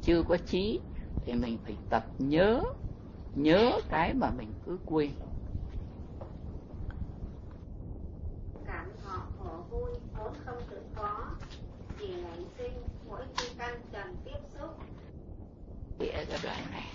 chưa có trí thì mình phải tập nhớ cái mà mình cứ quên. Cảm thọ khổ vui vốn không tự có, chỉ nảy sinh mỗi khi căn trần tiếp xúc. Nghĩa cái đoạn này.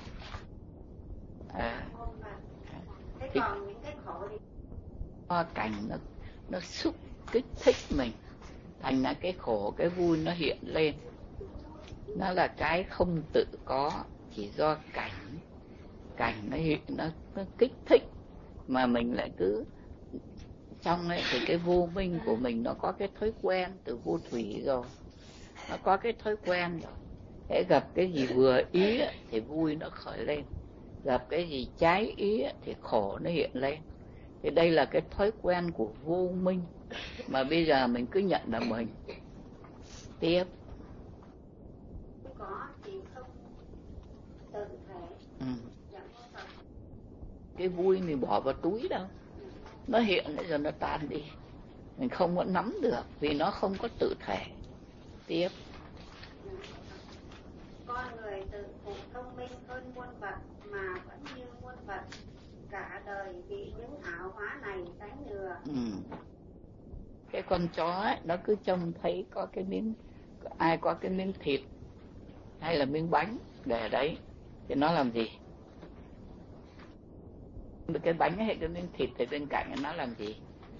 Thế còn những cái khổ thì cảnh nó xúc kích thích mình, thành ra cái khổ cái vui nó hiện lên. Nó là cái không tự có, chỉ do cảnh nó hiện, nó kích thích mà mình lại cứ trong ấy. Thì cái vô minh của mình nó có cái thói quen từ vô thủy rồi, nó có cái thói quen rồi. Hễ gặp cái gì vừa ý thì vui nó khởi lên, gặp cái gì trái ý thì khổ nó hiện lên. Thì đây là cái thói quen của vô minh mà bây giờ mình cứ nhận là mình. Tiếp có thì không tự thể. Cái vui mình bỏ vào túi đâu, nó hiện rồi nó tan đi, mình không có nắm được vì nó không có tự thể. Tiếp con người tự phụ thông minh hơn muôn vật mà vẫn như muôn vật, cả đời bị những ảo hóa này đánh lừa. Cái con chó ấy, nó cứ trông thấy có cái miếng, ai có cái miếng thịt hay là miếng bánh để đấy thì nó làm gì? Cái bánh hay cái miếng thịt thì bên cạnh nó làm gì?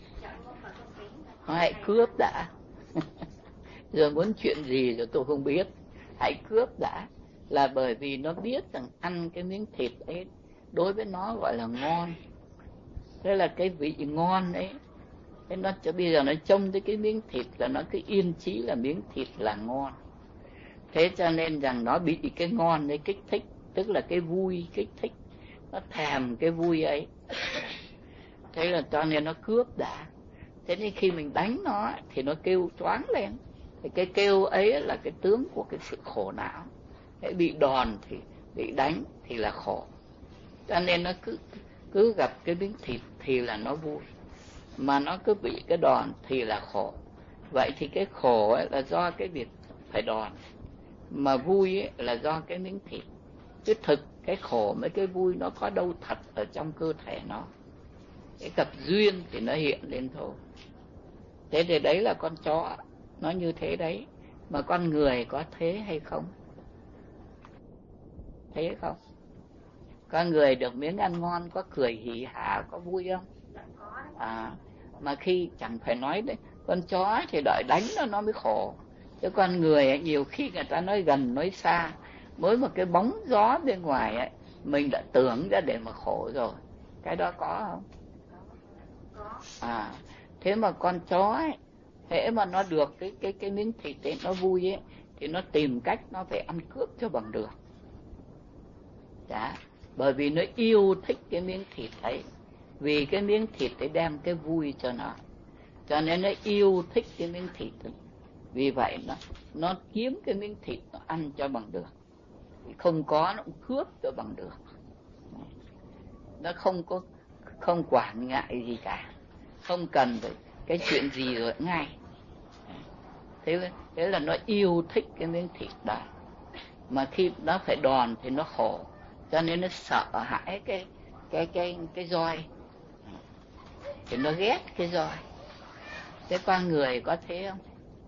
Nó hãy cướp đã. Giờ muốn chuyện gì rồi tôi không biết, hãy cướp đã. Là bởi vì nó biết rằng ăn cái miếng thịt ấy đối với nó gọi là ngon, thế là cái vị ngon ấy. Thế nó bây giờ nó trông thấy cái miếng thịt là nó cứ yên chí là miếng thịt là ngon. Thế cho nên rằng nó bị cái ngon đấy kích thích, tức là cái vui kích thích, nó thèm cái vui ấy. Thế là cho nên nó cướp đã. Thế nên khi mình đánh nó thì nó kêu choáng lên. Thì cái kêu ấy là cái tướng của cái sự khổ não. Hễ bị đòn thì bị đánh thì là khổ. Cho nên nó cứ gặp cái miếng thịt thì là nó vui, mà nó cứ bị cái đòn thì là khổ. Vậy thì cái khổ ấy là do cái việc phải đòn, mà vui ấy là do cái miếng thịt. Chứ thực cái khổ với cái vui nó có đâu thật ở trong cơ thể nó. Cái gặp duyên thì nó hiện lên thôi. Thế thì đấy là con chó nó như thế đấy. Mà con người có thế hay không? Thế không? Con người được miếng ăn ngon có cười hỉ hả, có vui không? Mà khi chẳng phải nói đấy, con chó thì đợi đánh nó mới khổ. Chứ con người ấy, nhiều khi người ta nói gần nói xa, mới một cái bóng gió bên ngoài ấy, mình đã tưởng ra để mà khổ rồi. Cái đó có không? Thế mà con chó ấy, hễ mà nó được cái miếng thịt ấy, nó vui ấy, thì nó tìm cách nó phải ăn cướp cho bằng được. Dạ, bởi vì nó yêu thích cái miếng thịt ấy, vì cái miếng thịt ấy đem cái vui cho nó, cho nên nó yêu thích cái miếng thịt ấy. Vì vậy nó kiếm cái miếng thịt nó ăn cho bằng được, không có nó cũng cướp cho bằng được. Nó không quản ngại gì cả, không cần phải cái chuyện gì rồi ngay. Thế là nó yêu thích cái miếng thịt đó, mà khi nó phải đòn thì nó khổ, cho nên nó sợ hãi cái roi, thì nó ghét cái roi. Thế con người có thế không?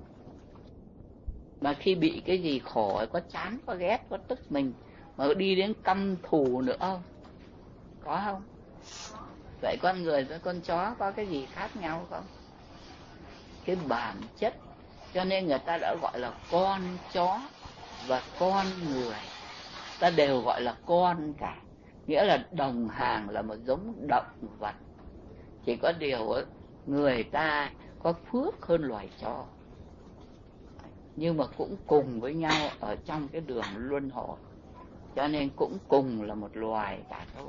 Mà khi bị cái gì khổ có chán, có ghét, có tức mình, mà đi đến căm thù nữa không? Có không? Vậy con người với con chó có cái gì khác nhau không? Cái bản chất. Cho nên người ta đã gọi là con chó và con người, ta đều gọi là con cả, nghĩa là đồng hàng, là một giống động vật. Chỉ có điều người ta có phước hơn loài chó, nhưng mà cũng cùng với nhau ở trong cái đường luân hồi, cho nên cũng cùng là một loài cả thôi.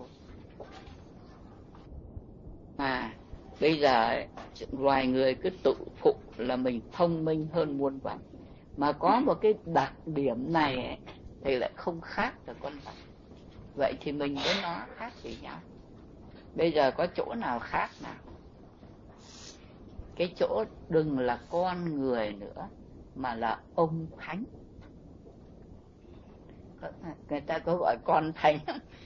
Bây giờ loài người cứ tự phụ là mình thông minh hơn muôn vật, mà có một cái đặc điểm này ấy, thì lại không khác từ con vật. Vậy thì mình với nó khác gì nhau? Bây giờ có chỗ nào khác nào? Cái chỗ đừng là con người nữa, mà là ông thánh. người ta có gọi con thánh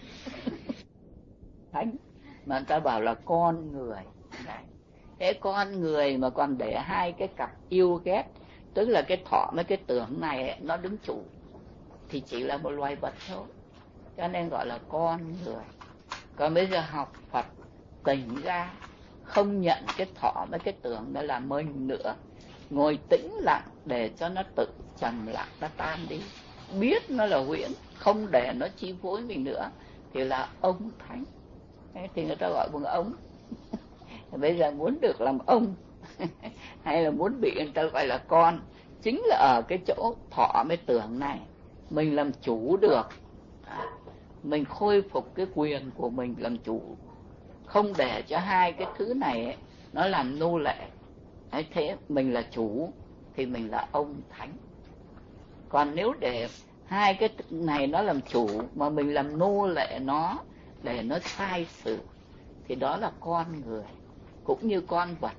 thánh mà người ta bảo là con người. Đấy. Thế con người mà còn để hai cái cặp yêu ghét, tức là cái thọ với cái tưởng này ấy, nó đứng chủ, thì chỉ là một loài vật thôi, cho nên gọi là con người. Còn bây giờ học Phật tỉnh ra, không nhận cái thọ với cái tưởng đó là mình nữa, ngồi tĩnh lặng để cho nó tự trầm lặng, nó tan đi, biết nó là huyễn, không để nó chi phối mình nữa, thì là ông thánh. Thế thì người ta gọi bằng ông. Bây giờ muốn được làm ông hay là muốn bị người ta gọi là con, chính là ở cái chỗ thọ với tưởng này mình làm chủ được. Mình khôi phục cái quyền của mình làm chủ, không để cho hai cái thứ này ấy, nó làm nô lệ. Thế mình là chủ thì mình là ông thánh. Còn nếu để hai cái này nó làm chủ mà mình làm nô lệ nó để nó sai sự, thì đó là con người, cũng như con vật.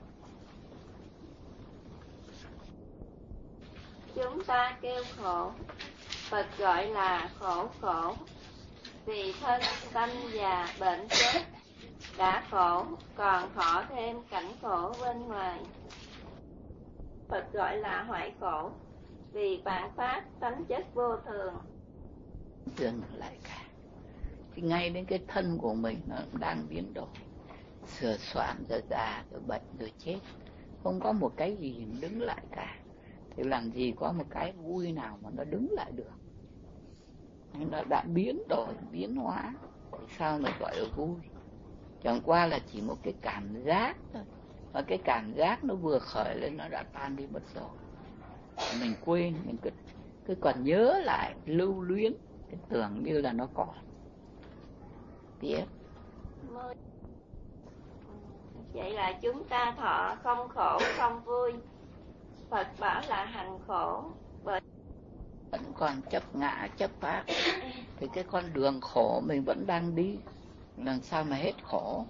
Chúng ta kêu khổ, Phật gọi là khổ khổ, vì thân sanh già bệnh chết, đã khổ còn thọ thêm cảnh khổ bên ngoài. Phật gọi là hoại khổ, vì vạn pháp tánh chất vô thường. Dừng lại cả, thì ngay đến cái thân của mình nó đang biến đổi, sửa soạn rồi già rồi bệnh rồi chết, không có một cái gì đứng lại cả. Thì làm gì có một cái vui nào mà nó đứng lại được? Nó đã biến đổi, biến hóa, thì sao mà gọi là vui? Chẳng qua là chỉ một cái cảm giác thôi, và cái cảm giác nó vừa khởi lên nó đã tan đi mất rồi. Mình quên, mình cứ còn nhớ lại, lưu luyến, cái tưởng như là nó còn. Tiếp. Vậy là chúng ta thọ không khổ không vui. Phật bảo là hành khổ, bởi vẫn còn chấp ngã, chấp pháp, thì cái con đường khổ mình vẫn đang đi, làm sao mà hết khổ?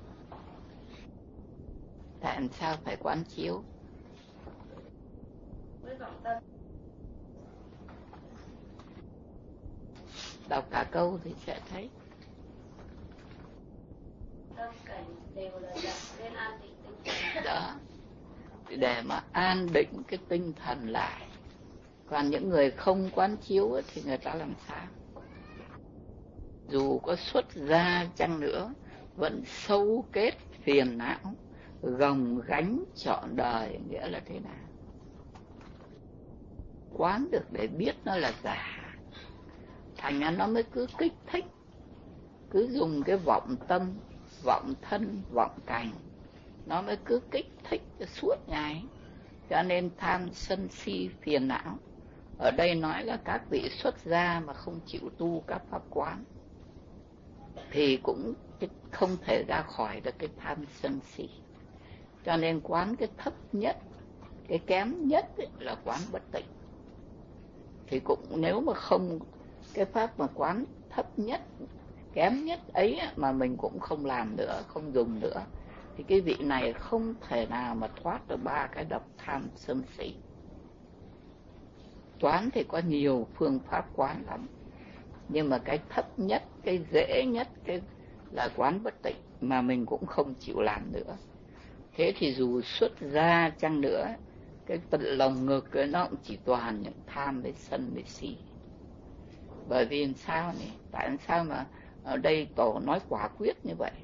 Tại sao phải quán chiếu? Đọc cả câu thì sẽ thấy. Đó, để mà an định cái tinh thần lại. Còn những người không quán chiếu ấy, thì người ta làm sao? Dù có xuất gia chăng nữa, vẫn sâu kết phiền não, gồng gánh trọn đời. Nghĩa là thế nào? Quán được để biết nó là giả, thành ra nó mới cứ kích thích, cứ dùng cái vọng tâm, vọng thân, vọng cảnh, nó mới cứ kích thích suốt ngày. Cho nên tham sân si phiền não. Ở đây nói là các vị xuất gia mà không chịu tu các pháp quán thì cũng không thể ra khỏi được cái tham sân si. Cho nên quán cái thấp nhất, cái kém nhất là quán bất tịnh. Thì cũng nếu mà không cái pháp mà quán thấp nhất, kém nhất ấy mà mình cũng không làm nữa, không dùng nữa, thì cái vị này không thể nào mà thoát được ba cái độc tham sân si. Quán thì có nhiều phương pháp quán lắm, nhưng mà cái thấp nhất, cái dễ nhất cái là quán bất tịnh, mà mình cũng không chịu làm nữa. Thế thì dù xuất gia chăng nữa, cái tận lòng ngực ấy, nó cũng chỉ toàn những tham với sân với si. Bởi vì sao nhỉ? Tại sao mà ở đây Tổ nói quả quyết như vậy?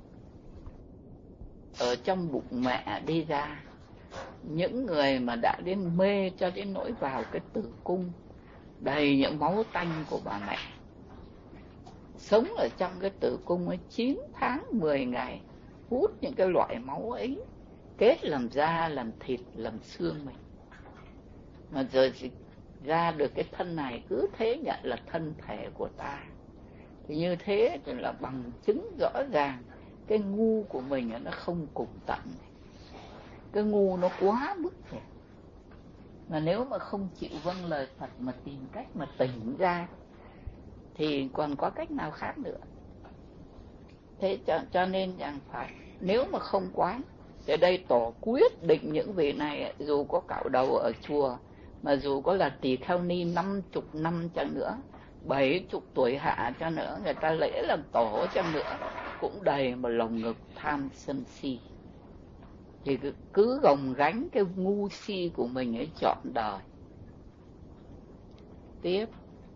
Ở trong bụng mẹ đi ra, những người mà đã đến mê cho đến nỗi vào cái tử cung đầy những máu tanh của bà mẹ, sống ở trong cái tử cung ấy 9 tháng 10 ngày, hút những cái loại máu ấy, kết làm da, làm thịt, làm xương mình. Mà giờ thì ra được cái thân này, cứ thế nhận là thân thể của ta. Thì như thế thì là bằng chứng rõ ràng cái ngu của mình nó không cùng tận. Cái ngu nó quá mức rồi. Mà nếu mà không chịu vâng lời Phật mà tìm cách mà tỉnh ra thì còn có cách nào khác nữa. Thế cho nên rằng phải, nếu mà không quán, thì đây Tổ quyết định những vị này dù có cạo đầu ở chùa, mà dù có là tỳ kheo ni 50 năm chăng nữa, 70 tuổi hạ cho nữa, người ta lễ làm tổ cho nữa, cũng đầy một lồng ngực tham sân si. Thì cứ gồng gánh cái ngu si của mình ấy trọn đời. Tiếp,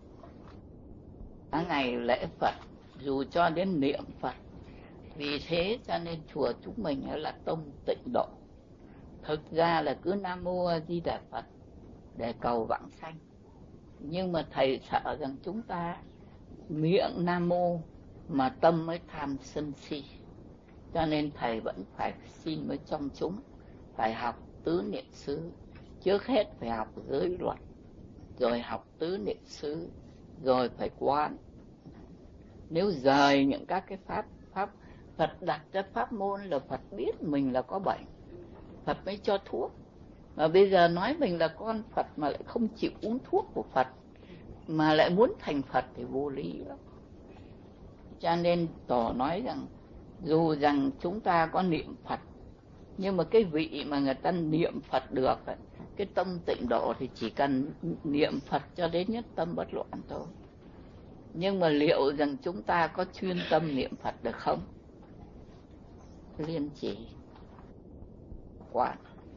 ngày lễ Phật, dù cho đến niệm Phật. Vì thế cho nên chùa chúng mình là tông Tịnh Độ. Thực ra là cứ Nam Mô A Di Đà Phật để cầu vãng sanh. Nhưng mà thầy sợ rằng chúng ta miệng Nam Mô mà tâm mới tham sân si. Cho nên thầy vẫn phải xin với trong chúng phải học tứ niệm xứ. Trước hết phải học giới luật, rồi học tứ niệm xứ, rồi phải quán. Nếu rời những các cái pháp Phật đặt ra pháp môn là Phật biết mình là có bệnh, Phật mới cho thuốc. Mà bây giờ nói mình là con Phật mà lại không chịu uống thuốc của Phật, mà lại muốn thành Phật thì vô lý lắm. Cho nên Tổ nói rằng dù rằng chúng ta có niệm Phật, nhưng mà cái vị mà người ta niệm Phật được, cái tâm Tịnh Độ thì chỉ cần niệm Phật cho đến nhất tâm bất loạn thôi. Nhưng mà liệu rằng chúng ta có chuyên tâm niệm Phật được không? Liên chỉ quán.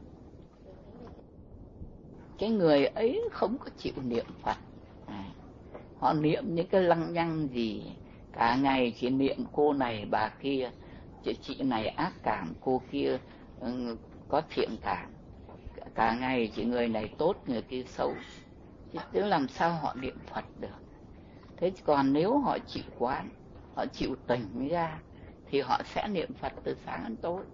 Cái người ấy không có chịu niệm Phật, họ niệm những cái lăng nhăng gì, cả ngày chỉ niệm cô này bà kia, chị này ác cảm, cô kia có thiện cảm, cả ngày chỉ người này tốt người kia xấu, chứ làm sao họ niệm Phật được. Thế còn nếu họ chịu quán, họ chịu tỉnh ra, thì họ sẽ niệm Phật từ sáng đến tối.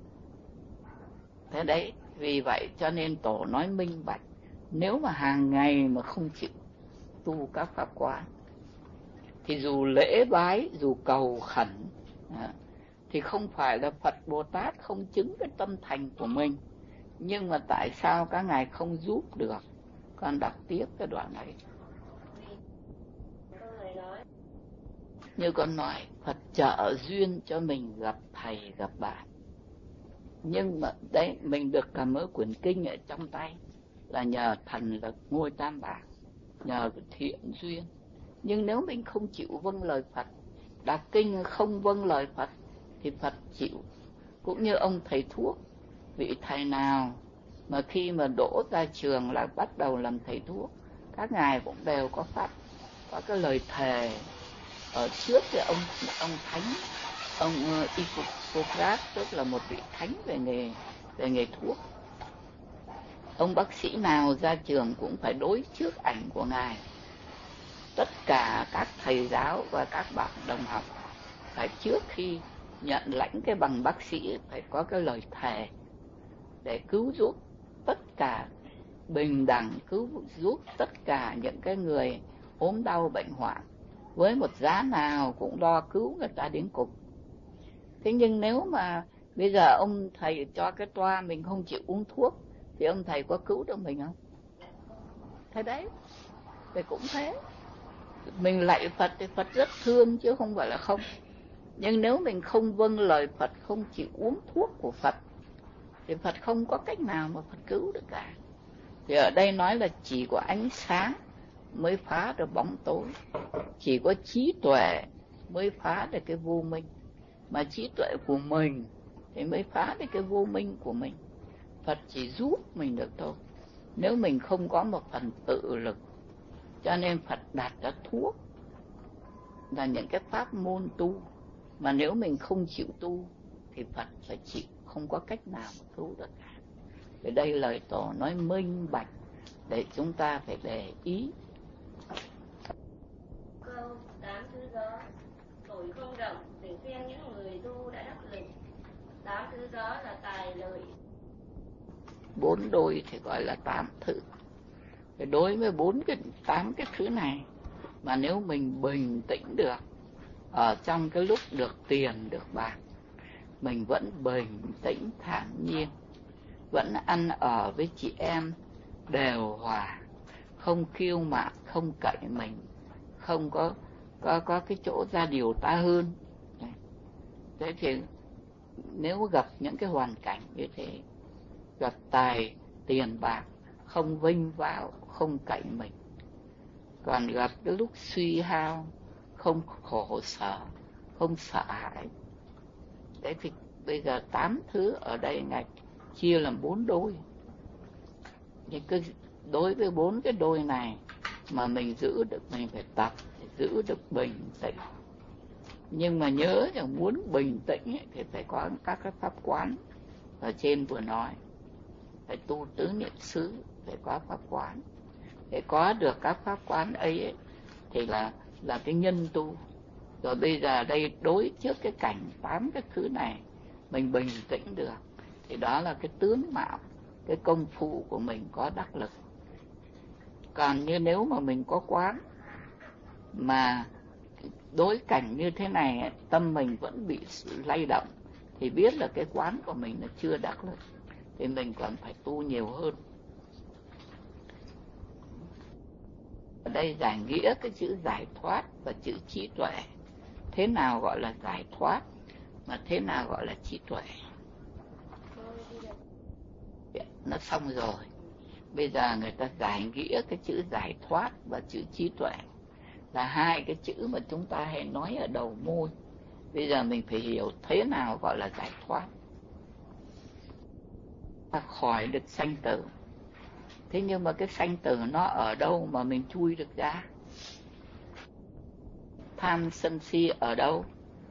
Thế đấy, vì vậy cho nên Tổ nói minh bạch, nếu mà hàng ngày mà không chịu tu các pháp quán, thì dù lễ bái, dù cầu khẩn, thì không phải là Phật Bồ Tát không chứng cái tâm thành của mình. Nhưng mà tại sao các ngài không giúp được? Con đọc tiếp cái đoạn này. Như con nói, Phật trợ duyên cho mình gặp thầy gặp bạn. Nhưng mà đấy, mình được cả mớ quyển kinh ở trong tay là nhờ thần lực ngôi Tam Bảo, nhờ cái thiện duyên. Nhưng nếu mình không chịu vâng lời Phật, đọc kinh không vâng lời Phật, thì Phật chịu. Cũng như ông thầy thuốc, vị thầy nào mà khi mà đỗ ra trường là bắt đầu làm thầy thuốc, các ngài cũng đều có pháp, có cái lời thề. Ở trước thì ông thánh, ông Hippocrates, tức là một vị thánh về nghề thuốc. Ông bác sĩ nào ra trường cũng phải đối trước ảnh của ngài. Tất cả các thầy giáo và các bạn đồng học phải trước khi nhận lãnh cái bằng bác sĩ phải có cái lời thề để cứu giúp tất cả, bình đẳng cứu giúp tất cả những cái người ốm đau bệnh hoạn, với một giá nào cũng lo cứu người ta đến cùng. Thế nhưng nếu mà bây giờ ông thầy cho cái toa mình không chịu uống thuốc, thì ông thầy có cứu được mình không? Thế đấy, thì cũng thế. Mình lạy Phật thì Phật rất thương chứ không phải là không. Nhưng nếu mình không vâng lời Phật, không chịu uống thuốc của Phật, thì Phật không có cách nào mà Phật cứu được cả. Thì ở đây nói là chỉ có ánh sáng mới phá được bóng tối, chỉ có trí tuệ mới phá được cái vô minh. Mà trí tuệ của mình thì mới phá được cái vô minh của mình. Phật chỉ giúp mình được thôi, nếu mình không có một phần tự lực. Cho nên Phật đặt ra thuốc là những cái pháp môn tu, mà nếu mình không chịu tu thì Phật phải chịu, không có cách nào mà cứu được cả. Vì đây lời Tổ nói minh bạch để chúng ta phải để ý. Câu 8 thứ gió, tội không động để khen những người tu đã đắc lực. 8 thứ gió là tài lợi. 4 đôi thì gọi là 8 thứ. Thì đối với 8 cái thứ này, mà nếu mình bình tĩnh được, ở trong cái lúc được tiền, được bạc, mình vẫn bình tĩnh thản nhiên, vẫn ăn ở với chị em đều hòa, không kiêu mạn, không cậy mình, không có cái chỗ ra điều ta hơn. Thế thì nếu gặp những cái hoàn cảnh như thế, gặp tài tiền bạc, không vinh vào, không cậy mình, Còn gặp cái lúc suy hao, không khổ sở, không sợ hãi. Đấy thì bây giờ 8 thứ ở đây Ngài chia làm 4 đôi. Nhưng cứ đối với 4 cái đôi này mà mình giữ được, mình phải tập để giữ được bình tĩnh. Nhưng mà nhớ rằng muốn bình tĩnh ấy, thì phải có các cái pháp quán ở trên vừa nói. Phải tu tứ niệm xứ, phải có pháp quán. Để có được các pháp quán ấy thì là cái nhân tu. Rồi bây giờ đây đối trước cái cảnh 8 cái thứ này mình bình tĩnh được, thì đó là cái tướng mạo, cái công phu của mình có đắc lực. Còn như nếu mà mình có quán mà đối cảnh như thế này tâm mình vẫn bị lay động, thì biết là cái quán của mình nó chưa đắc lực, thì mình còn phải tu nhiều hơn. Ở đây giải nghĩa cái chữ giải thoát và chữ trí tuệ. Thế nào gọi là giải thoát mà thế nào gọi là trí tuệ? Nó xong rồi. Bây giờ người ta giải nghĩa cái chữ giải thoát và chữ trí tuệ là hai cái chữ mà chúng ta hay nói ở đầu môi. Bây giờ mình phải hiểu thế nào gọi là giải thoát. Ta khỏi được sanh tử. Thế nhưng mà cái sanh tử nó ở đâu mà mình chui được ra? Tham sân si ở đâu?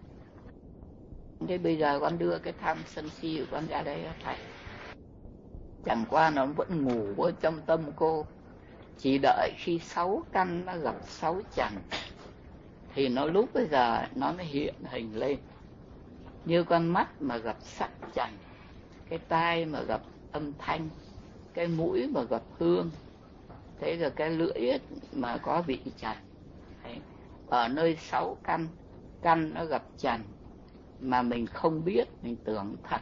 Thế bây giờ con đưa cái tham sân si của con ra đây thầy. Chẳng qua nó vẫn ngủ ở trong tâm cô. Chỉ đợi khi 6 căn nó gặp 6 trần thì nó lúc bây giờ nó mới hiện hình lên. Như con mắt mà gặp sắc trần, cái tai mà gặp âm thanh, cái mũi mà gặp hương, thế rồi cái lưỡi mà có vị trần. Đấy. Ở nơi 6 căn nó gặp trần mà mình không biết, mình tưởng thật.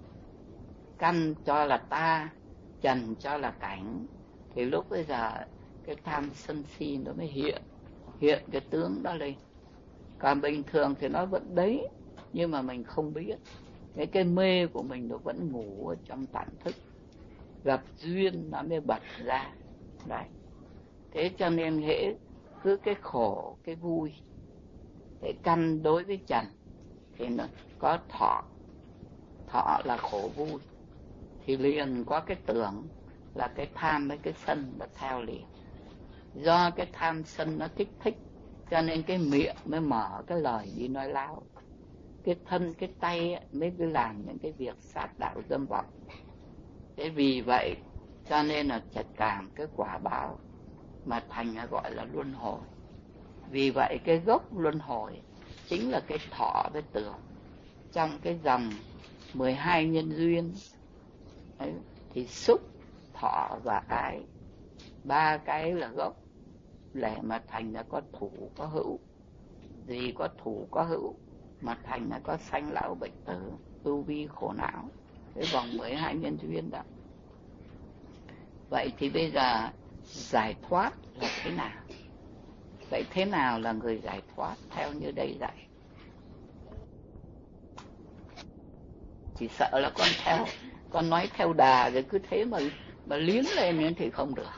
Căn cho là ta, trần cho là cảnh, thì lúc bây giờ cái tham sân si nó mới hiện cái tướng đó lên. Còn bình thường thì nó vẫn đấy, nhưng mà mình không biết. Cái mê của mình nó vẫn ngủ ở trong tản thức. Gặp duyên nó mới bật ra. Đấy. Thế cho nên hễ cứ cái khổ, cái vui. Thế căn đối với trần thì nó có thọ. Thọ là khổ vui. Thì liền có cái tưởng là cái tham với cái sân nó theo liền. Do cái tham sân nó kích thích, cho nên cái miệng mới mở cái lời đi nói láo. Cái thân, cái tay mới cứ làm những cái việc sát đạo dâm vọng. Thế vì vậy cho nên là chật cảm cái quả báo mà thành gọi là luân hồi. Vì vậy cái gốc luân hồi chính là cái thọ với tưởng. Trong cái dòng 12 nhân duyên đấy, thì xúc, thọ và ái, 3 cái là gốc để mà thành là có thủ có hữu. Vì có thủ có hữu mà thành là có sanh lão bệnh tử, ưu vi khổ não. Cái vòng 12 nhân duyên đó. Vậy thì bây giờ giải thoát là thế nào? Vậy thế nào là người giải thoát theo như đây dạy? Chỉ sợ là con nói theo đà rồi cứ thế mà liếng lên thì không được.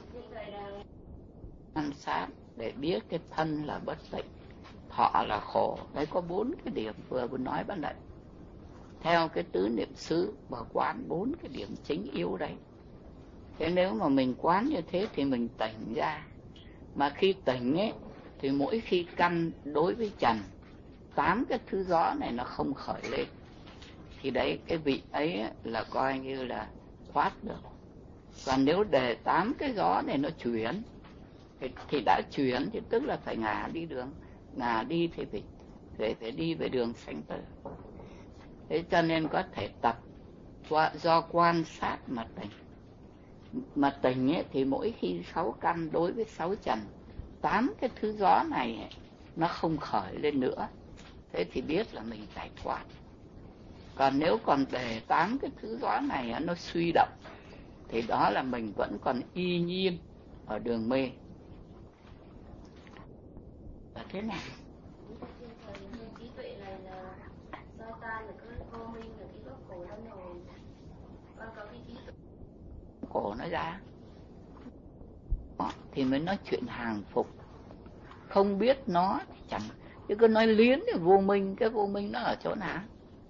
Quan sát để biết cái thân là bất tịnh, thọ là khổ. Đấy có 4 cái điểm vừa nói ban nãy. Theo cái tứ niệm xứ và quán 4 cái điểm chính yếu đấy. Thế nếu mà mình quán như thế thì mình tỉnh ra. Mà khi tỉnh ấy thì mỗi khi căn đối với trần, 8 cái thứ gió này nó không khởi lên, thì đấy cái vị ấy là coi như là thoát được. Còn nếu để 8 cái gió này nó chuyển thì đã chuyển thì tức là phải ngả đi đường, ngả đi thì phải đi về đường sanh tử. Thế cho nên có thể tập do quan sát mà tỉnh. Mà tỉnh ấy, thì mỗi khi 6 căn đối với 6 trần, 8 cái thứ gió này ấy, nó không khởi lên nữa. Thế thì biết là mình giải thoát. Còn nếu còn để 8 cái thứ gió này ấy, nó suy động, thì đó là mình vẫn còn y nhiên ở đường mê. Và thế nào? Trí tuệ này là do tan là cái vô minh, là cái gốc khổ luân hồi. Con có cái trí tuệ Khổ nó ra. nó thì mới nói chuyện hàng phục. Không biết nó thì chẳng, chứ cứ nói liến thì vô minh. Cái vô minh nó ở chỗ nào?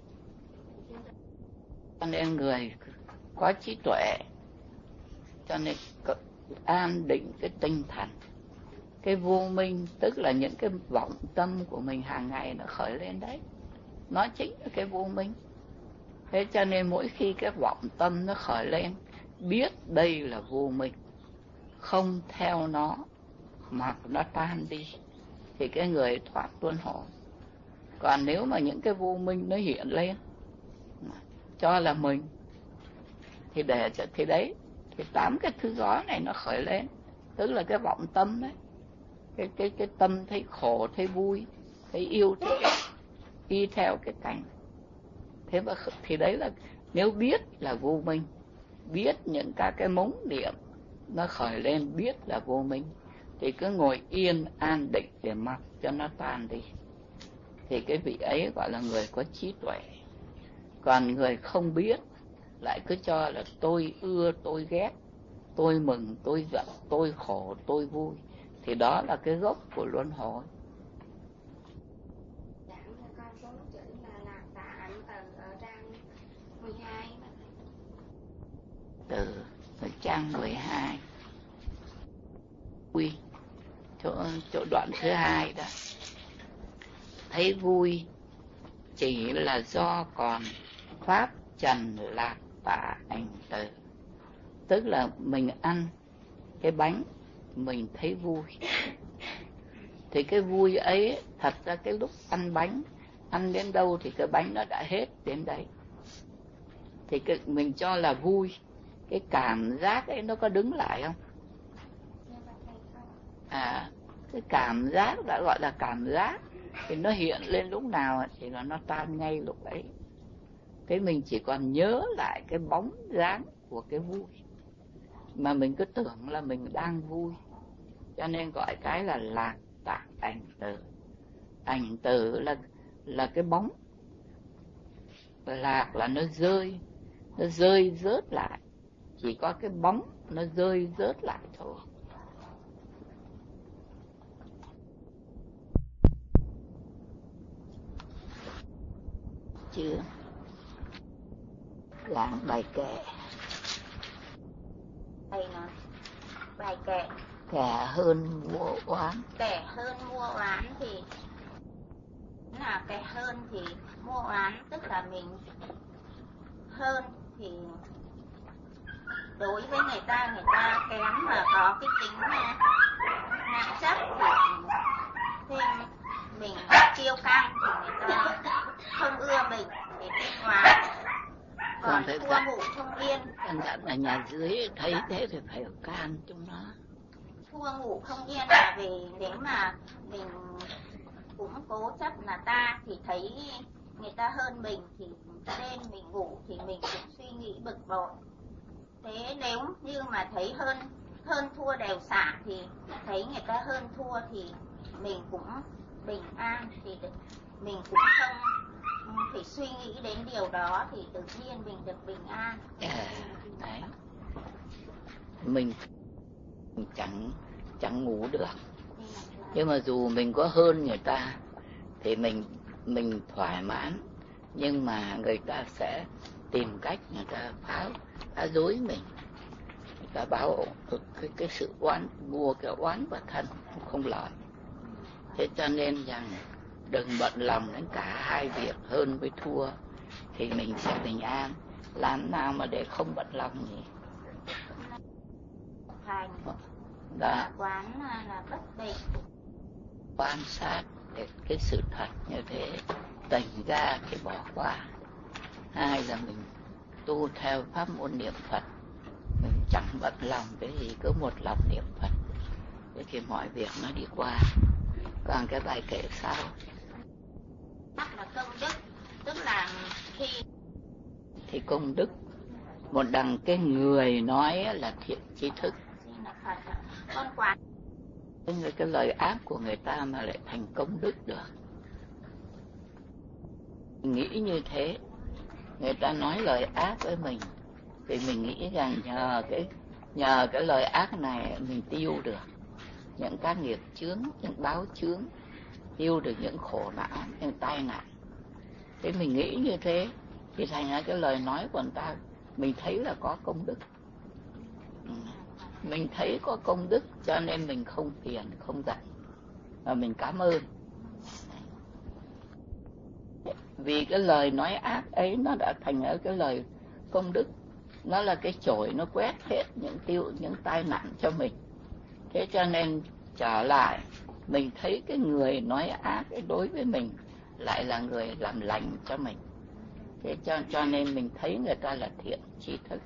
Cho nên người có trí tuệ, cho nên an định cái tinh thần. Cái vô minh tức là những cái vọng tâm của mình hàng ngày nó khởi lên đấy, nó chính là cái vô minh. Thế cho nên mỗi khi cái vọng tâm nó khởi lên, biết đây là vô minh, không theo nó mà nó tan đi, thì cái người thoát luân hồi. Còn nếu mà những cái vô minh nó hiện lên cho là mình, thì đấy, thì 8 cái thứ gió này nó khởi lên, tức là cái vọng tâm đấy. Cái tâm thấy khổ, thấy vui, thấy yêu, thấy ghét, y theo cái cảnh. Thế mà thì đấy là nếu biết là vô minh, biết những cái mống điểm nó khởi lên, biết là vô minh, thì cứ ngồi yên an định để mặc cho nó tan đi, thì cái vị ấy gọi là người có trí tuệ. Còn người không biết lại cứ cho là tôi ưa, tôi ghét, tôi mừng, tôi giận, tôi khổ, tôi vui, thì đó là cái gốc của luân hồi. Từ trang 12 vui, chỗ đoạn thứ 2 đó. Thấy vui chỉ là do còn pháp trần lạc tạ ảnh từ. Tức là mình ăn cái bánh mình thấy vui, thì cái vui ấy thật ra cái lúc ăn bánh, ăn đến đâu thì cái bánh nó đã hết đến đấy, thì mình cho là vui. Cái cảm giác ấy nó có đứng lại không? Cái cảm giác đã gọi là cảm giác, thì nó hiện lên lúc nào thì nó tan ngay lúc ấy. Thế mình chỉ còn nhớ lại cái bóng dáng của cái vui, mà mình cứ tưởng là mình đang vui, cho nên gọi cái là lạc tạ ảnh từ. Ảnh từ là cái bóng, lạc là nó rơi rớt lại, chỉ có cái bóng nó rơi rớt lại thôi. Chưa làm bài kệ. Thầy nói bài kệ Kẻ hơn mua oán. Kẻ hơn mua oán thì là kẻ hơn thì mua oán, tức là mình hơn thì đối với người ta kém mà có cái tính nặng chấp, thì mình kiêu căng thì người ta không ưa mình để thích oán. Còn thua ngủ không yên, Căn dặn ở nhà dưới thấy thế thì phải can chúng nó. Thua ngủ không yên là vì nếu mà mình cũng cố chấp là ta thì thấy người ta hơn mình, thì nên mình ngủ thì mình cũng suy nghĩ bực bội. Thế nếu như mà thấy hơn thua đều xả, thì thấy người ta hơn thua thì mình cũng bình an, thì mình cũng không phải suy nghĩ đến điều đó, thì tự nhiên mình được bình an. Đấy. Mình chẳng ngủ được. Nhưng mà dù mình có hơn người ta thì mình thoải mãn, nhưng mà người ta sẽ tìm cách người ta phá dối mình. Người ta báo cái sự mua cái oán và thân không lợi. Thế cho nên rằng đừng bận lòng đến cả hai việc hơn với thua, thì mình sẽ bình an. Làm nào mà để không bận lòng nhỉ? Hành Đó. Quán là bất định, Quan sát cái sự thật như thế, tỉnh ra thì bỏ qua. Hai là mình tu theo pháp môn niệm Phật, mình chẳng bận lòng cái gì, cứ một lòng niệm Phật, thế thì mọi việc nó đi qua. Còn cái bài kệ sau là công đức, tức là khi thì công đức, một đằng cái người nói là thiện tri thức, con quán cái lời ác của người ta mà lại thành công đức được. Nghĩ như thế, người ta nói lời ác với mình thì mình nghĩ rằng nhờ nhờ cái lời ác này mình tiêu được những các nghiệp chướng, những báo chướng, tiêu được những khổ não, những tai nạn. Thế mình nghĩ như thế thì thành ra cái lời nói của người ta mình thấy là có công đức. Mình thấy có công đức cho nên mình không phiền, không giận, và mình cảm ơn. Vì cái lời nói ác ấy nó đã thành ở cái lời công đức, nó là cái chổi nó quét hết những tai nạn cho mình. Thế cho nên trở lại mình thấy cái người nói ác ấy đối với mình lại là người làm lành cho mình. Thế cho nên mình thấy người ta là thiện tri thức.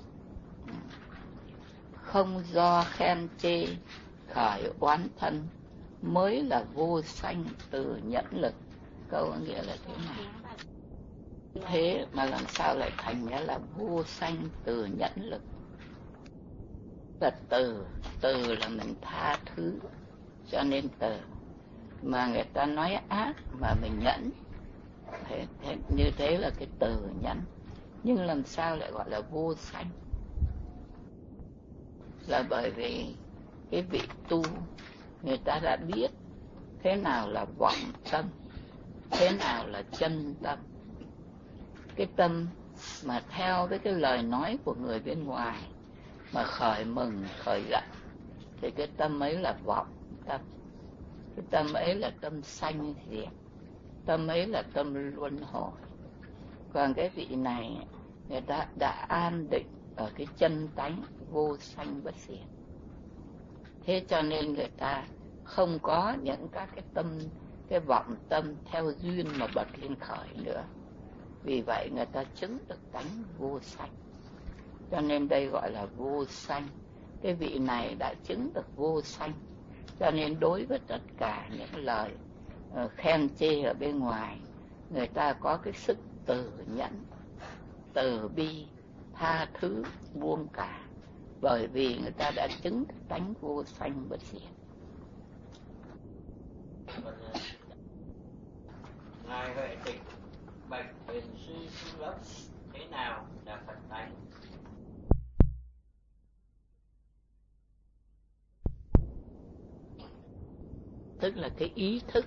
Không do khen chê khởi oán thân, mới là vô sanh từ nhẫn lực. Câu nghĩa là thế này. Thế mà làm sao lại thành nghĩa là vô sanh từ nhẫn lực? Là từ là mình tha thứ, cho nên từ. Mà người ta nói ác mà mình nhẫn, như thế là cái từ nhẫn. Nhưng làm sao lại gọi là vô sanh? Là bởi vì cái vị tu người ta đã biết thế nào là vọng tâm, thế nào là chân tâm. Cái tâm mà theo với cái lời nói của người bên ngoài mà khởi mừng, khởi giận, thì cái tâm ấy là vọng tâm. Cái tâm ấy là tâm sanh diệt, tâm ấy là tâm luân hồi. Còn cái vị này người ta đã an định ở cái chân tánh vô sanh bất diệt. Thế cho nên người ta không có những các cái tâm, cái vọng tâm theo duyên mà bật lên khởi nữa. Vì vậy người ta chứng được tánh vô sanh. Cho nên đây gọi là vô sanh. Cái vị này đã chứng được vô sanh. Cho nên đối với tất cả những lời khen chê ở bên ngoài, người ta có cái sức từ nhẫn, từ bi, tha thứ, buông cả. Bởi vì người ta đã chứng tánh vô sanh bất diệt. Ngài Huệ Tịch bạch Thiền sư Trung Ấp, thế nào là Phật tánh? Tức là cái ý thức.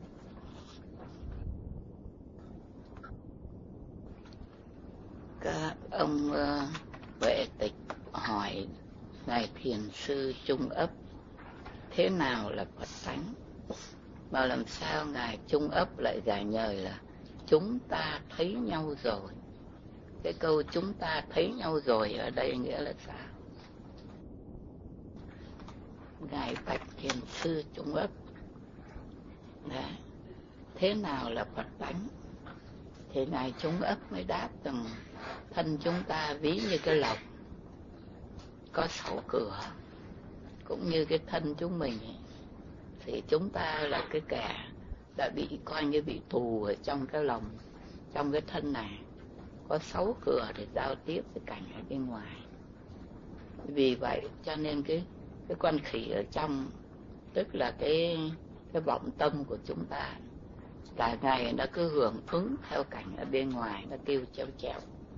Các ông Huệ Tịch hỏi Ngài Thiền sư Trung Ấp thế nào là Phật tánh, mà làm sao Ngài Trung Ấp lại giải nhời là chúng ta thấy nhau rồi. Cái câu chúng ta thấy nhau rồi ở đây nghĩa là sao? Ngài bạch Thiền sư Trung Ấp đấy, thế nào là Phật tánh? Thì Ngài Trung Ấp mới đáp rằng thân chúng ta ví như cái lồng có 6 cửa, cũng như cái thân chúng mình ấy, thì chúng ta là cái kẻ đã bị coi như bị tù ở trong cái lồng, trong cái thân này có 6 cửa để giao tiếp với cảnh ở bên ngoài. Vì vậy cho nên cái con khỉ ở trong, tức là cái vọng tâm của chúng ta cả ngày nó cứ hưởng ứng theo cảnh ở bên ngoài, nó kêu treo treo.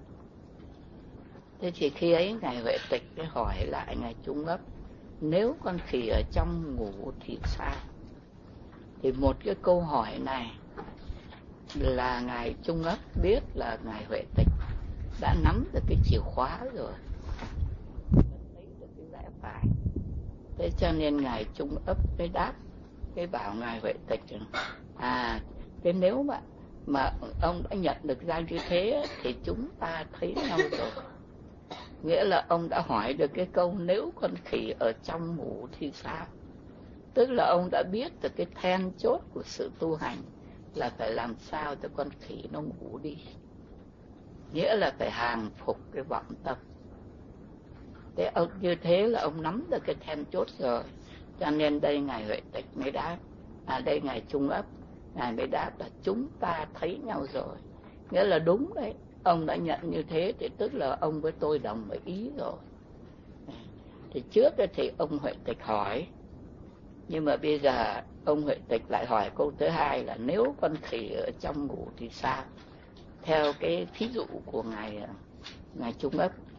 Thế thì khi ấy Ngài Huệ Tịch mới hỏi lại Ngài Trung Ấp, nếu con khỉ ở trong ngủ thì sao? Thì một cái câu hỏi này là Ngài Trung Ấp biết là Ngài Huệ Tịch đã nắm được cái chìa khóa rồi, thấy được cái lẽ phải. Thế cho nên Ngài Trung Ấp mới đáp, cái bảo Ngài Huệ Tịch thế nếu mà ông đã nhận được ra như thế thì chúng ta thấy nhau rồi. Nghĩa là ông đã hỏi được cái câu nếu con khỉ ở trong ngủ thì sao? Tức là ông đã biết được cái then chốt của sự tu hành là phải làm sao cho con khỉ nó ngủ đi. Nghĩa là phải hàng phục cái vọng tâm. Thế ông như thế là ông nắm được cái then chốt rồi. Cho nên đây Ngài Huệ Tịch mới đáp, đây Ngài Trung Ấp, Ngài mới đáp là chúng ta thấy nhau rồi. Nghĩa là đúng đấy, ông đã nhận như thế thì tức là ông với tôi đồng ý rồi. Thì trước thì ông Huệ Tịch hỏi, nhưng mà bây giờ ông Huệ Tịch lại hỏi câu thứ hai là nếu con khỉ ở trong ngủ thì sao? Theo cái thí dụ của Ngài Trung Ấp.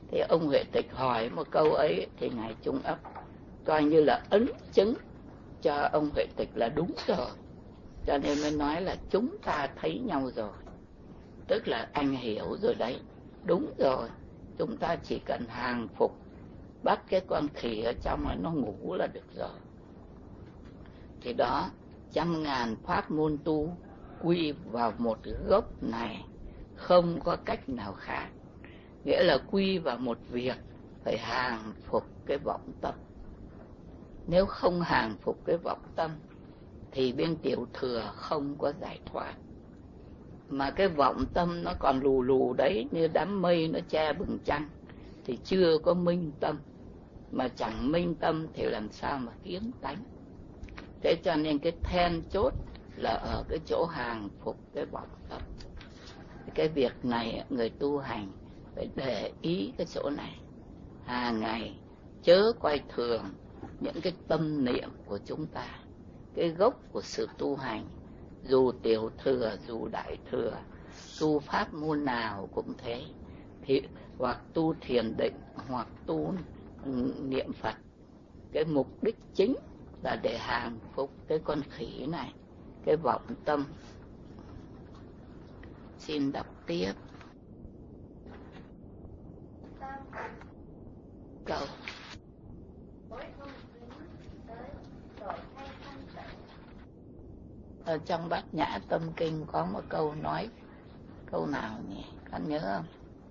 Thì ông Huệ Tịch hỏi một câu ấy thì Ngài Trung Ấp coi như là ấn chứng cho ông Huệ Tịch là đúng rồi. Cho nên mới nói là chúng ta thấy nhau rồi. Tức là anh hiểu rồi đấy. Đúng rồi. Chúng ta chỉ cần hàng phục, bắt cái con khỉ ở trong mà nó ngủ là được rồi. Thì đó, 100.000 pháp môn tu quy vào một gốc này, không có cách nào khác. Nghĩa là quy vào một việc, phải hàng phục cái vọng tâm. Nếu không hàng phục cái vọng tâm thì bên tiểu thừa không có giải thoát. Mà cái vọng tâm nó còn lù lù đấy, như đám mây nó che bừng trăng, thì chưa có minh tâm. Mà chẳng minh tâm thì làm sao mà kiến tánh. Thế cho nên cái then chốt là ở cái chỗ hàng phục cái vọng tâm. Cái việc này người tu hành phải để ý cái chỗ này. Hàng ngày chớ coi thường những cái tâm niệm của chúng ta. Cái gốc của sự tu hành, dù tiểu thừa, dù đại thừa, tu pháp môn nào cũng thế. Thì hoặc tu thiền định, hoặc tu niệm Phật. Cái mục đích chính là để hàng phục cái con khỉ này, cái vọng tâm. Xin đọc tiếp câu. Ở trong Bát Nhã Tâm Kinh có một câu nói, câu nào nhỉ? Con nhớ không?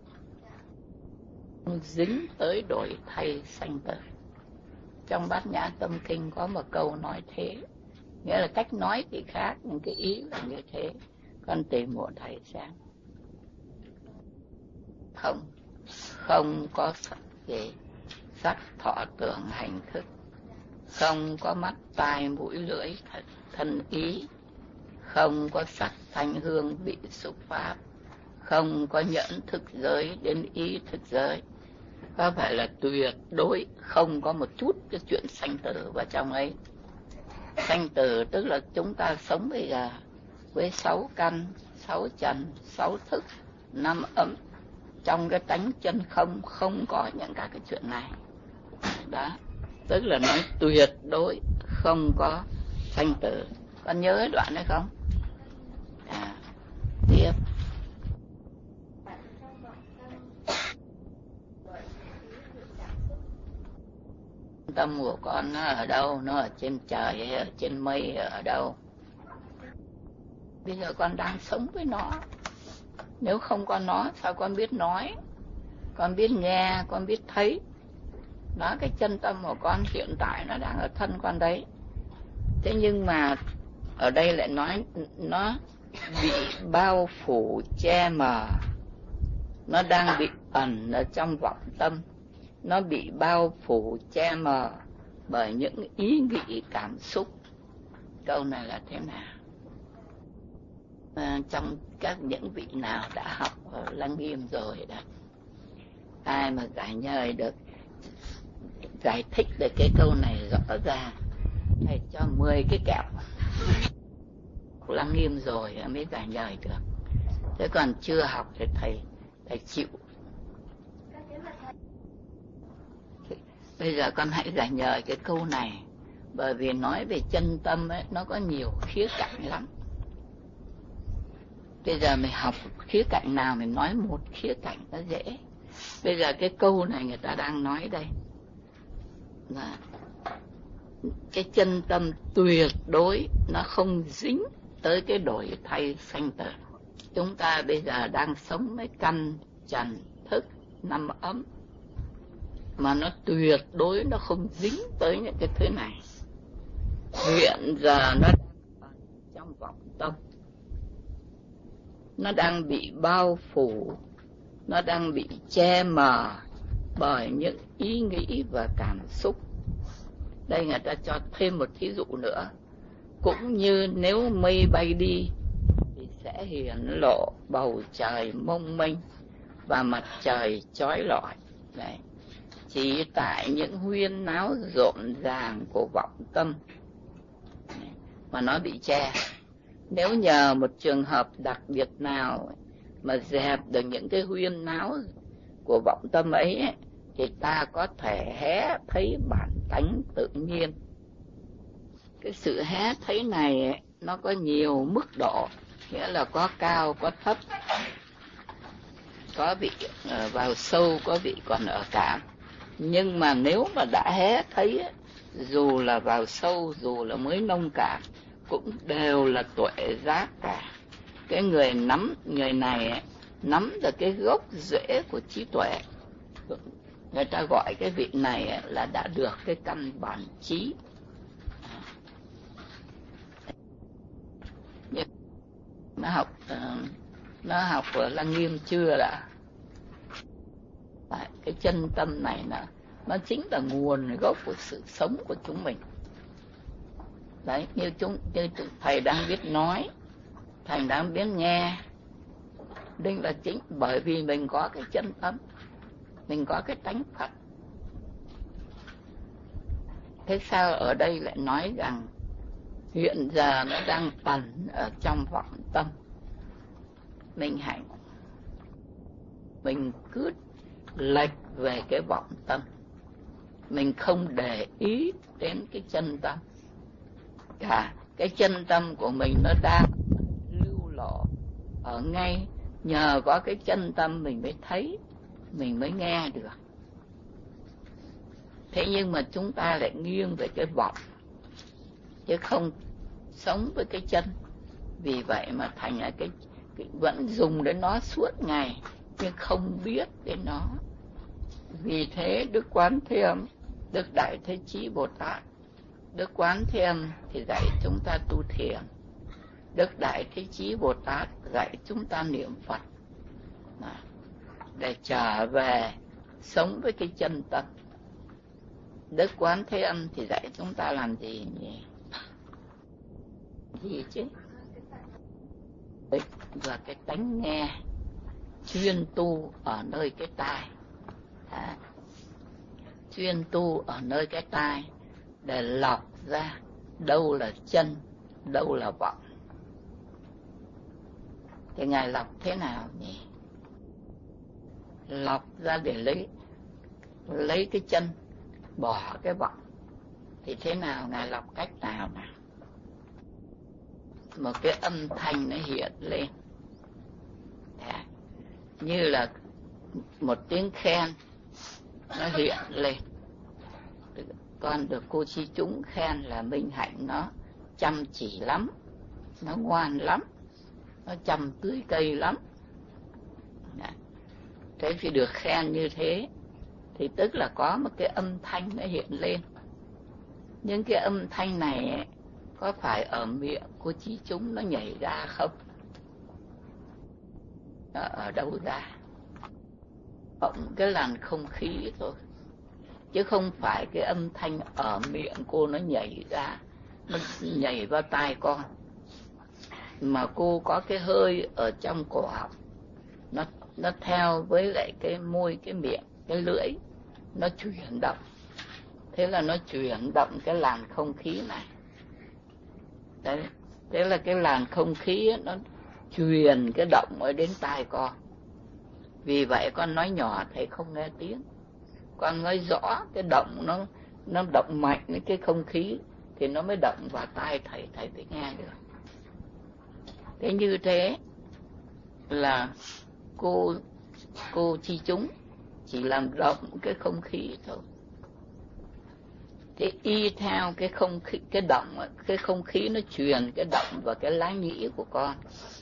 Không dính tới đổi thay sanh tử. Trong Bát Nhã Tâm Kinh có một câu nói thế. Nghĩa là cách nói thì khác, nhưng cái ý là như thế. Con tìm một thầy xem. Không có gì sắc thọ tưởng hành thức, không có mắt tai mũi lưỡi thân ý, không có sắc thanh hương vị xúc pháp, không có nhẫn thức giới đến ý thức giới. Có phải là tuyệt đối không có một chút cái chuyện sanh tử vào trong ấy. Sanh tử tức là chúng ta sống bây giờ với 6 căn, 6 trần, 6 thức, 5 ấm. Trong cái tánh chân không có những các cái chuyện này. Đó, tức là nói tuyệt đối không có sanh tử. Con nhớ cái đoạn đấy không? Tiếp. Tâm của con nó ở đâu? Nó ở trên trời hay ở trên mây, ở đâu? Bây giờ con đang sống với nó. Nếu không có nó, sao con biết nói? Con biết nghe, con biết thấy. Đó, cái chân tâm của con hiện tại nó đang ở thân con đấy. Thế nhưng mà ở đây lại nói nó bị bao phủ che mờ. Nó đang bị ẩn ở trong vọng tâm. Nó bị bao phủ che mờ bởi những ý nghĩ cảm xúc. Câu này là thế nào? Trong các những vị nào đã học ở Lăng Nghiêm rồi đó, ai mà giải nhời được, giải thích được cái câu này rõ ràng, thầy cho 10 cái kẹo. Lăng Nghiêm rồi mới giải nhời được. Thế còn chưa học thì thầy chịu. Bây giờ con hãy giải nhời cái câu này, bởi vì nói về chân tâm ấy, nó có nhiều khía cạnh lắm. Bây giờ mình học khía cạnh nào mình nói một khía cạnh nó dễ. Bây giờ cái câu này người ta đang nói đây là cái chân tâm tuyệt đối nó không dính tới cái đổi thay sanh tử. Chúng ta bây giờ đang sống với căn trần thức 5 ấm, mà nó tuyệt đối nó không dính tới những cái thứ này. Hiện giờ nó đang ở trong vọng tâm, nó đang bị bao phủ, nó đang bị che mờ bởi những ý nghĩ và cảm xúc. Đây người ta cho thêm một thí dụ nữa. Cũng như nếu mây bay đi thì sẽ hiển lộ bầu trời mông mênh và mặt trời chói lọi. Đấy. Chỉ tại những huyên náo rộn ràng của vọng tâm mà nó bị che. Nếu nhờ một trường hợp đặc biệt nào mà dẹp được những cái huyên náo của vọng tâm ấy thì ta có thể hé thấy bản tánh tự nhiên. Cái sự hé thấy này nó có nhiều mức độ, nghĩa là có cao có thấp, có vị vào sâu, có vị còn ở cảm. Nhưng mà nếu mà đã hé thấy, dù là vào sâu, dù là mới nông cảm, cũng đều là tuệ giác cả. Cái người này nắm được cái gốc rễ của trí tuệ. Người ta gọi cái vị này là đã được cái căn bản trí. Nó học ở Lăng Nghiêm chưa đã? Cái chân tâm này nó chính là nguồn gốc của sự sống của chúng mình. Đấy, như thầy đang biết nói, thầy đang biết nghe, đây là chính bởi vì mình có cái chân tâm, mình có cái tánh Phật. Thế sao ở đây lại nói rằng hiện giờ nó đang ẩn ở trong vọng tâm? Mình cứ lệch về cái vọng tâm, mình không để ý đến cái chân tâm. Cả cái chân tâm của mình nó đang lưu lộ ở ngay, nhờ có cái chân tâm mình mới thấy, mình mới nghe được. Thế nhưng mà chúng ta lại nghiêng về cái vọng, chứ không sống với cái chân. Vì vậy mà thành là cái vẫn dùng đến nó suốt ngày, nhưng không biết đến nó. Vì thế Đức Quán Thế Âm, Đức Đại Thế Chí Bồ Tát, Đức Quán Thế Âm thì dạy chúng ta tu thiền, Đức Đại Thế Chí Bồ Tát dạy chúng ta niệm Phật, để trở về sống với cái chân tâm. Đức Quán Thế Âm thì dạy chúng ta làm gì nhỉ? Gì chứ? Và cái tánh nghe, chuyên tu ở nơi cái tai. Chuyên tu ở nơi cái tai để lọc ra đâu là chân, đâu là vọng. Thì Ngài lọc thế nào nhỉ? Lọc ra để lấy cái chân, bỏ cái vọng. Thì thế nào? Ngài lọc cách nào nào? Một cái âm thanh nó hiện lên, như là một tiếng khen nó hiện lên. Con được cô Chi Chúng khen là Minh Hạnh nó chăm chỉ lắm, nó ngoan lắm, nó chăm tưới cây lắm. Thế thì được khen như thế thì tức là có một cái âm thanh nó hiện lên. Nhưng cái âm thanh này có phải ở miệng của Chi Chúng nó nhảy ra không? Nó ở đâu ra? Bỗng cái làn không khí thôi, chứ không phải cái âm thanh ở miệng cô nó nhảy ra, nó nhảy vào tai con. Mà cô có cái hơi ở trong cổ họng, nó theo với lại cái môi, cái miệng, cái lưỡi, nó chuyển động. Thế là nó chuyển động cái làn không khí này. Đấy, thế là cái làn không khí ấy, nó truyền cái động ở đến tai con. Vì vậy con nói nhỏ thầy không nghe tiếng, con nói rõ cái động nó động mạnh với cái không khí thì nó mới động vào tai thầy mới nghe được. Thế như thế là cô Chi Chúng chỉ làm động cái không khí thôi. Thế y theo cái không khí, cái động, cái không khí nó truyền cái động vào cái lá nhĩ của con.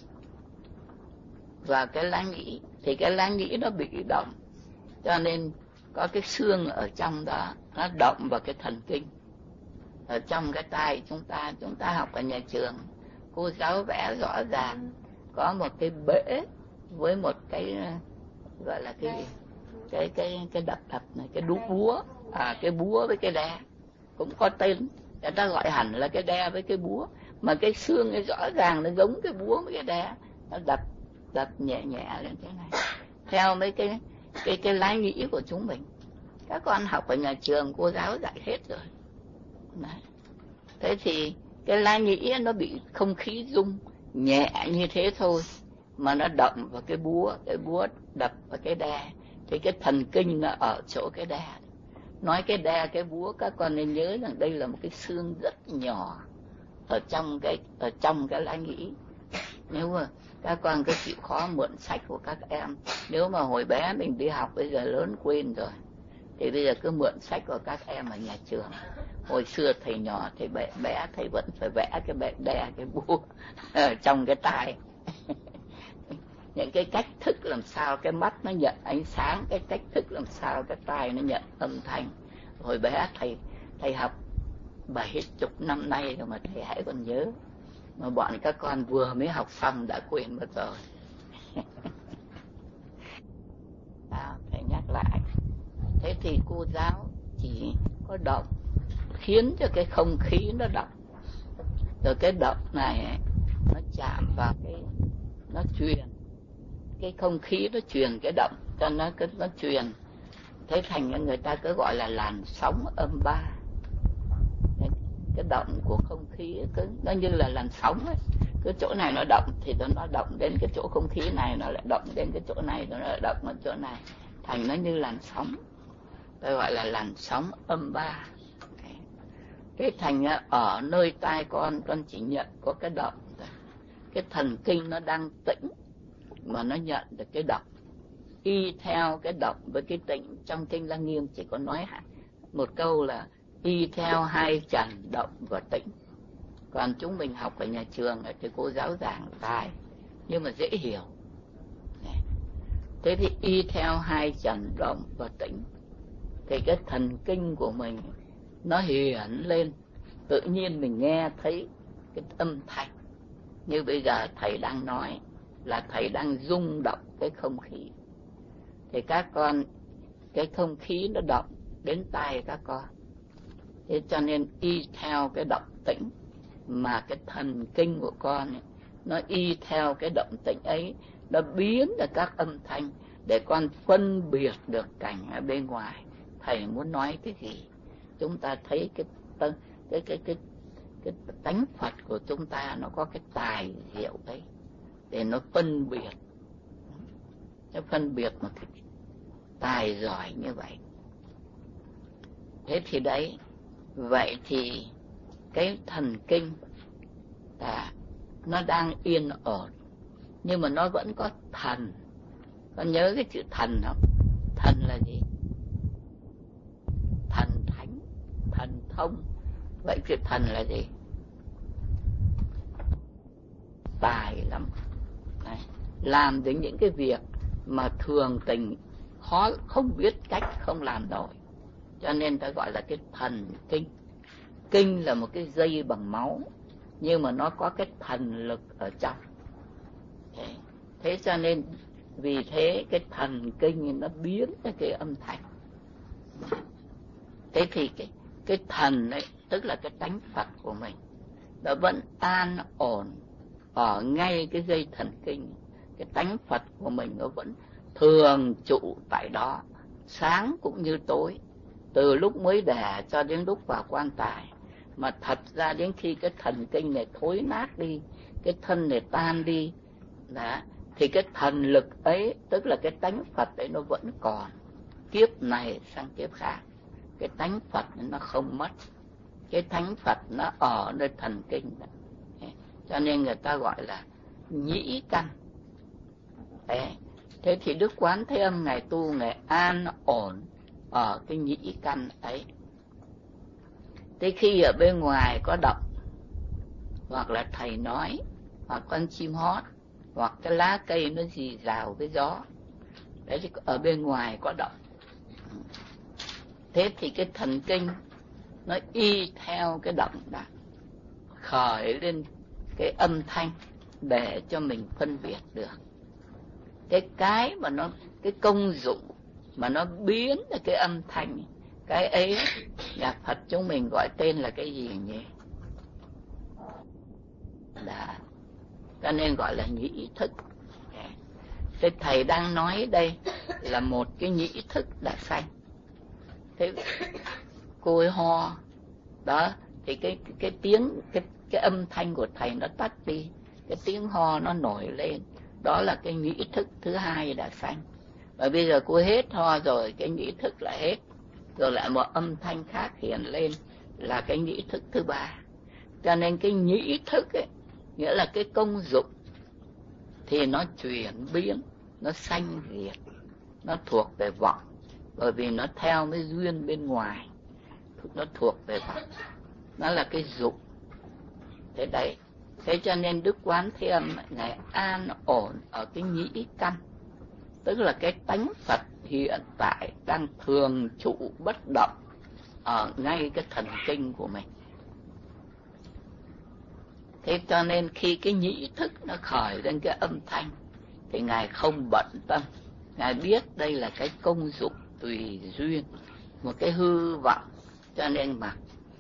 Và cái lá nhĩ thì cái lá nhĩ nó bị động, cho nên có cái xương ở trong đó nó động vào cái thần kinh ở trong cái tai. Chúng ta học ở nhà trường, cô giáo vẽ rõ ràng có một cái bể với một cái gọi là cái đập này, cái đú búa, cái búa với cái đe cũng có tên, người ta gọi hẳn là cái đe với cái búa, mà cái xương ấy rõ ràng nó giống cái búa với cái đe, nó đập nhẹ nhẹ lên thế này theo mấy cái lá nhĩ của chúng mình. Các con học ở nhà trường cô giáo dạy hết rồi. Đấy. Thế thì cái lá nhĩ nó bị không khí rung nhẹ như thế thôi mà nó động vào cái búa đập vào cái đe, Thì cái thần kinh nó ở chỗ cái đe. Nói cái đe cái búa, các con nên nhớ rằng đây là một cái xương rất nhỏ ở trong cái lá nhĩ. Nếu mà các con cứ chịu khó mượn sách của các em, nếu mà hồi bé mình đi học bây giờ lớn quên rồi, thì bây giờ cứ mượn sách của các em ở nhà trường. Hồi xưa thầy nhỏ, thầy bé thầy vẫn phải vẽ cái bệ đe cái búa ở trong cái tai. Những cái cách thức làm sao cái mắt nó nhận ánh sáng, cái cách thức làm sao cái tai nó nhận âm thanh. Hồi bé thầy học 70 năm nay rồi mà thầy hãy còn nhớ, mà bọn các con vừa mới học xong đã quên mất rồi. Đó, thầy nhắc lại. Thế thì cô giáo chỉ có động, khiến cho cái không khí nó động, rồi cái động này ấy, nó chạm vào nó truyền cái không khí, nó truyền cái động cho nó truyền. Thế thành ra người ta cứ gọi là làn sóng âm ba. Cái động của không khí nó như là làn sóng ấy, cứ chỗ này nó động thì nó động đến cái chỗ không khí này, nó lại động đến cái chỗ này, nó lại động ở chỗ này, thành nó như làn sóng. Tôi gọi là làn sóng âm ba. Cái thành ở nơi tai con chỉ nhận có cái động thôi. Cái thần kinh nó đang tĩnh mà nó nhận được cái động. Y theo cái động với cái tĩnh, trong kinh Lăng Nghiêm chỉ có nói một câu là y theo hai trần động và tĩnh. Còn chúng mình học ở nhà trường thì cô giáo giảng dài nhưng mà dễ hiểu. Thế thì y theo hai trần động và tĩnh, thì cái thần kinh của mình nó hiển lên, tự nhiên mình nghe thấy cái âm thanh. Như bây giờ thầy đang nói là thầy đang rung động cái không khí, thì các con, cái không khí nó động đến tai các con. Thế cho nên y theo cái động tĩnh mà cái thần kinh của con ấy, nó y theo cái động tĩnh ấy, nó biến ra các âm thanh để con phân biệt được cảnh ở bên ngoài. Thầy muốn nói cái gì? Chúng ta thấy cái tánh Phật của chúng ta nó có cái tài diệu đấy để nó phân biệt. Nó phân biệt một cái tài giỏi như vậy. Thế thì đấy, vậy thì cái thần kinh nó đang yên ổn, nhưng mà nó vẫn có thần. Con nhớ cái chữ thần không? Thần là gì? Thần thánh, thần thông. Vậy chữ thần là gì? Tài lắm. Đấy. Làm đến những cái việc mà thường tình khó, không biết cách, không làm nổi. Cho nên ta gọi là cái thần kinh. Kinh là một cái dây bằng máu, nhưng mà nó có cái thần lực ở trong. Thế cho nên vì thế cái thần kinh nó biến ra cái âm thanh. Thế thì cái thần ấy, tức là cái tánh Phật của mình, nó vẫn an ổn ở ngay cái dây thần kinh. Cái tánh Phật của mình nó vẫn thường trụ tại đó, sáng cũng như tối, từ lúc mới đẻ cho đến lúc vào quan tài. Mà thật ra đến khi cái thần kinh này thối nát đi, cái thân này tan đi, thì cái thần lực ấy, tức là cái tánh Phật ấy, nó vẫn còn kiếp này sang kiếp khác. Cái tánh Phật nó không mất, cái tánh Phật nó ở nơi thần kinh đó. Cho nên người ta gọi là nhĩ căn. Thế thì Đức Quán Thế Âm Ngài tu Ngài an ổn ở cái nhĩ căn ấy. Thế khi ở bên ngoài có động, hoặc là thầy nói, hoặc con chim hót, hoặc cái lá cây nó rì rào với gió, đấy thì ở bên ngoài có động. Thế thì cái thần kinh nó y theo cái động đó, khởi lên cái âm thanh để cho mình phân biệt được. Cái mà nó, cái công dụng mà nó biến ra cái âm thanh, cái ấy nhà Phật chúng mình gọi tên là cái gì nhỉ? Đó. Cho nên gọi là nhĩ thức. Thế thầy đang nói đây là một cái nhĩ thức đã sanh. Thế cô ấy ho đó, thì cái tiếng, cái âm thanh của thầy nó tắt đi, cái tiếng ho nó nổi lên, đó là cái nhĩ thức thứ hai đã sanh. Rồi bây giờ cô hết ho rồi, cái nhĩ thức lại hết, rồi lại một âm thanh khác hiện lên là cái nhĩ thức thứ ba. Cho nên cái nhĩ thức ấy, nghĩa là cái công dụng thì nó chuyển biến, nó sanh diệt, nó thuộc về vọng, bởi vì nó theo cái duyên bên ngoài, nó thuộc về vọng, nó là cái dụng. Thế đấy, thế cho nên Đức Quán Thế Âm Ngài an ổn ở cái nhĩ căn, tức là cái tánh Phật hiện tại đang thường trụ bất động ở ngay cái thần kinh của mình. Thế cho nên khi cái nhĩ thức nó khởi lên cái âm thanh thì Ngài không bận tâm, Ngài biết đây là cái công dụng tùy duyên, một cái hư vọng, cho nên mặc.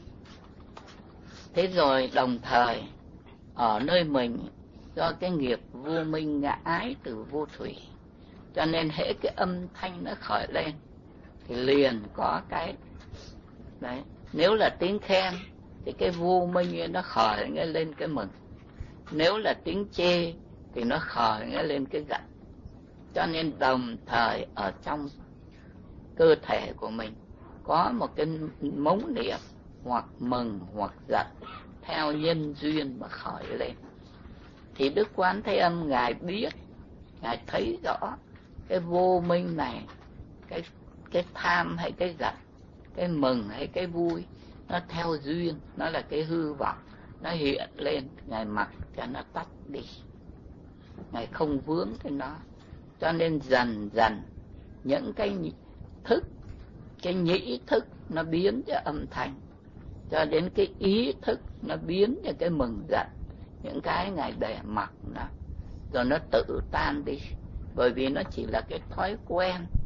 Thế rồi đồng thời ở nơi mình do cái nghiệp vô minh ngã ái từ vô thủy, cho nên hễ cái âm thanh nó khởi lên thì liền có cái đấy. Nếu là tiếng khen thì cái vô minh nó khởi lên cái mừng, nếu là tiếng chê thì nó khởi lên cái giận. Cho nên đồng thời ở trong cơ thể của mình có một cái mống niệm hoặc mừng hoặc giận theo nhân duyên mà khởi lên. Thì Đức Quán Thế Âm Ngài biết, Ngài thấy rõ cái vô minh này, cái tham hay cái giận, cái mừng hay cái vui, nó theo duyên, nó là cái hư vọng, nó hiện lên, Ngài mặc cho nó tắt đi, Ngài không vướng cái nó. Cho nên dần dần những cái thức, cái nhĩ thức nó biến cho âm thanh, cho đến cái ý thức nó biến cho cái mừng giận, những cái Ngài để mặc nó, rồi nó tự tan đi, bởi vì nó chỉ là cái thói quen